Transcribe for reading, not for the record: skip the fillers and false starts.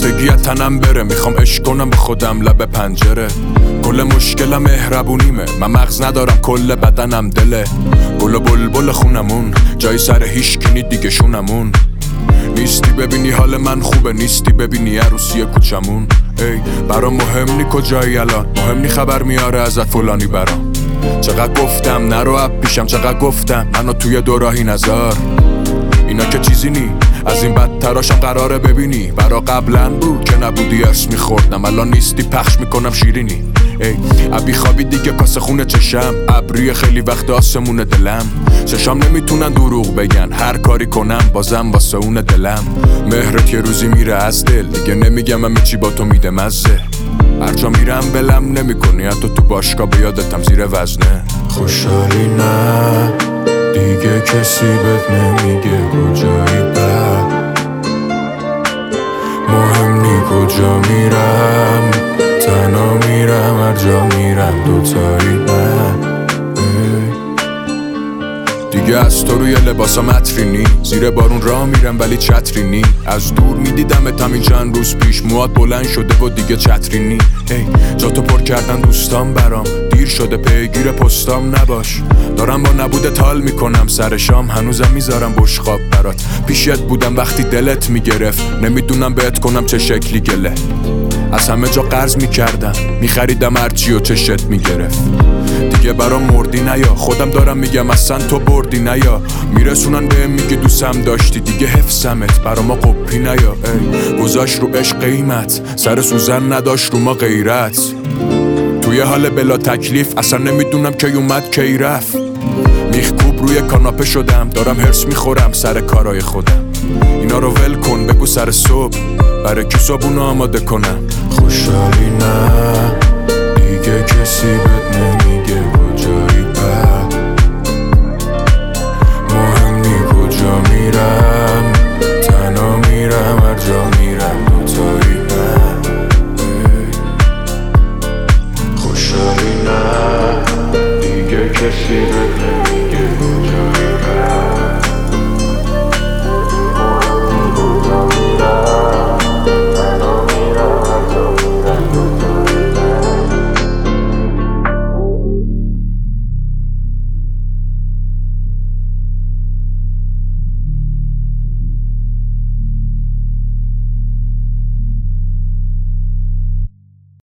خستگی از تنم بره، میخوام عشق کنم به خودم لب پنجره. کل مشکلم مهربونیمه، من مغز ندارم کل بدنم دله. گل و بلبل خونمون جای سر هیچکی دیگه شونمون. نیستی ببینی حال من خوبه، نیستی ببینی عروسی کوچمون. ای برام مهم نی کجایی الان، مهم نی خبر میاره ازت فلانی برام. چقدر گفتم نرو اب پیشم، چقدر گفتم منو توی دوراهی نذار. اینا که چیزی نی، از این بدتراشم قراره ببینی. برا قبلا بود که نبودی ارس میخوردم، الان نیستی پخش میکنم شیرینی. ای ابی خوابی دیگه کاسه خونه چشم، ابری خیلی وقت آسمون دلم. چشام نمیتونن دروغ بگن، هر کاری کنم بازم واسه اون دلم. مهرت یه روزی میره از دل، دیگه نمیگم همه چی با تو میده مزه. هر جا میرم بلم نمیکنی، حتی تو باشگاه به یادتم زیر وزنه. خوشحالی نه دیگه کسی بهت نمیگه کجایی بعد، مهم نی کجا میرم، تنها میرم هر جا میرم دوتایی نه. دیگه از تو روی لباسم عطری نی، زیر بارون راه میرم ولی چتری نی. از دور میدیدمت همین چند روز پیش، موات بلند شده و دیگه چتری نی. جا تو پر کردن دوستان برام، دیر شده پیگیر پستام نباش. دارم با نبوده تال میکنم سر شام، هنوزم میذارم بشقاب برات. پیشت بودم وقتی دلت میگرفت، نمیدونم بهت کنم چه شکلی گله. از همه جا قرض میکردم، میخریدم هرچی و چشت میگرفت. دیگه برام مردی نیا، خودم دارم میگم اصلا تو بردی نیا. میرسونن بهم میگه دوستم داشتی، دیگه حفظمت برا ما قپی نیا. ای گذاشت رو عشق قیمت، سر سوزن نداشت رو ما غیرت. توی حال بلا تکلیف، اصلا نمیدونم کی اومد کی رفت. میخکوب روی کاناپه شدم، دارم هرس میخورم سر کارای خودم. اینا رو ول کن بگو سر صبح، برای کی صبحونو آماده کنم. خوشحالی نه دیگه کسی بهت